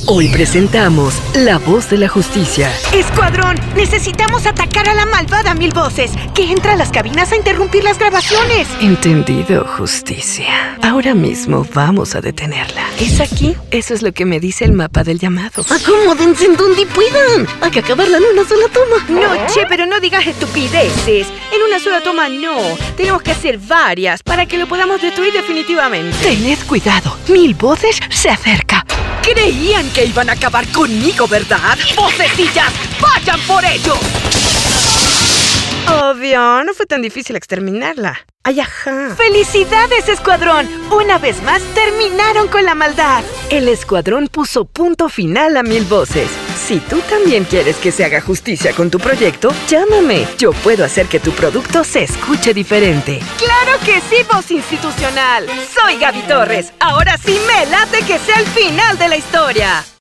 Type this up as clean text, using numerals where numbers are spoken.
Hoy presentamos La Voz de la Justicia. ¡Escuadrón! Necesitamos atacar a la malvada Mil Voces, que entra a las cabinas a interrumpir las grabaciones. Entendido, Justicia. Ahora mismo vamos a detenerla. ¿Es aquí? Eso es lo que me dice el mapa del llamado. ¡Acomódense en donde puedan! Hay que acabarla en una sola toma. No, che, pero no digas estupideces. En una sola toma no. Tenemos que hacer varias para que lo podamos destruir definitivamente. Tened cuidado. Mil Voces se acerca. Creían que iban a acabar conmigo, ¿verdad? ¡Vocecillas! ¡Vayan por ello! Obvio, no fue tan difícil exterminarla. ¡Ay, ajá! ¡Felicidades, Escuadrón! Una vez más, terminaron con la maldad. El Escuadrón puso punto final a Mil Voces. Si tú también quieres que se haga justicia con tu proyecto, llámame. Yo puedo hacer que tu producto se escuche diferente. ¡Claro que sí, voz institucional! Soy Gaby Torres. Ahora sí me late que sea el final de la historia.